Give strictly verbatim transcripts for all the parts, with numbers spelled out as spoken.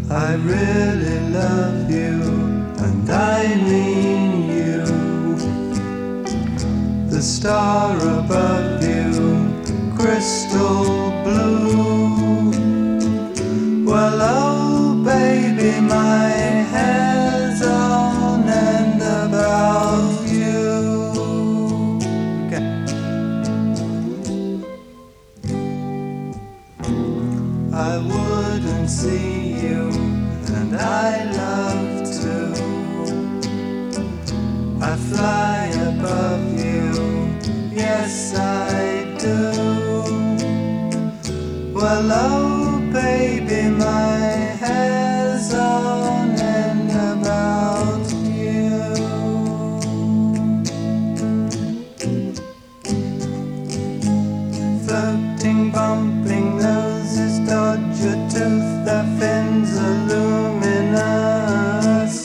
I really love you, and I mean you. The star above you, crystal blue. Well, oh baby, my hair's on end about you. Okay. I wouldn't see you, and I love to. I fly above you, yes I do. Well, oh baby, my hair's on end about you. Floating, bumping noses, dodge your tooth, their fins are luminous.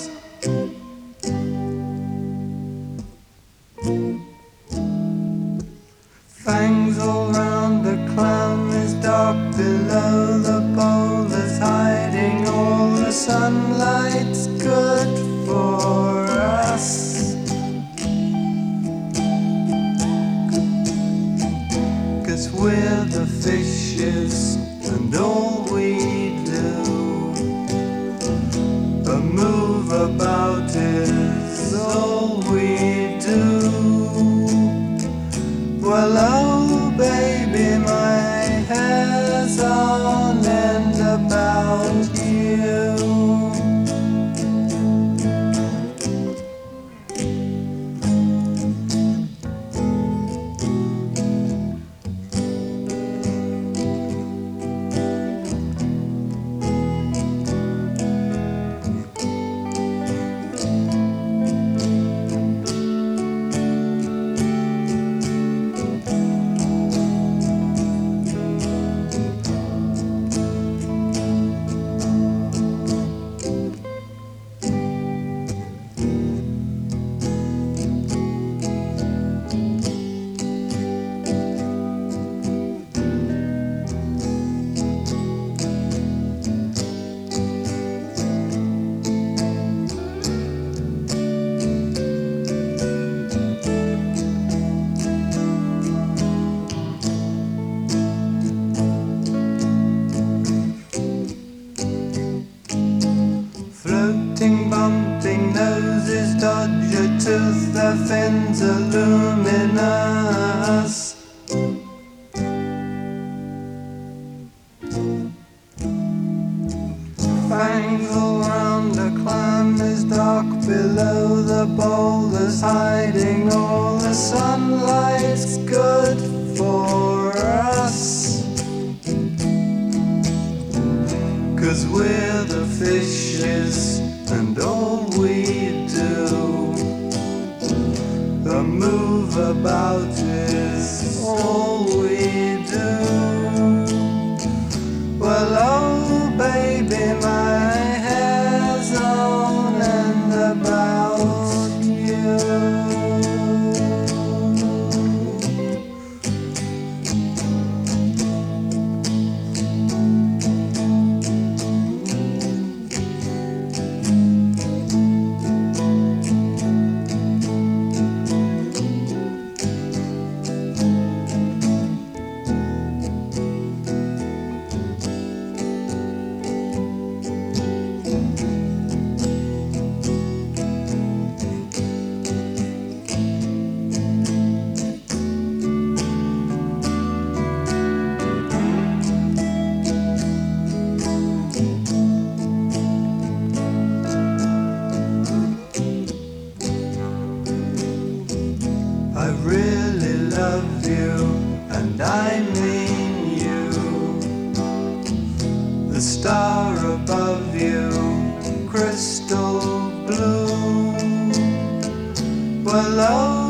Fangs all round the clown is dark below the boulders, hiding all the sunlight's good for us. 'Cause we're the fishes, and all we do but move about is all we do. Well, oh baby, my hair's on end about you. Floating, bumping noses, dodge your tooth, their fins are luminous. Fangs all round the clam is dark below the boulders, hiding all the sunlight's good for us. 'Cause we're the fishes, and all we do the move about is all we do. Well, oh baby, my hair's on end about you. I really love you, and I mean you. The star above you, crystal blue. Well, oh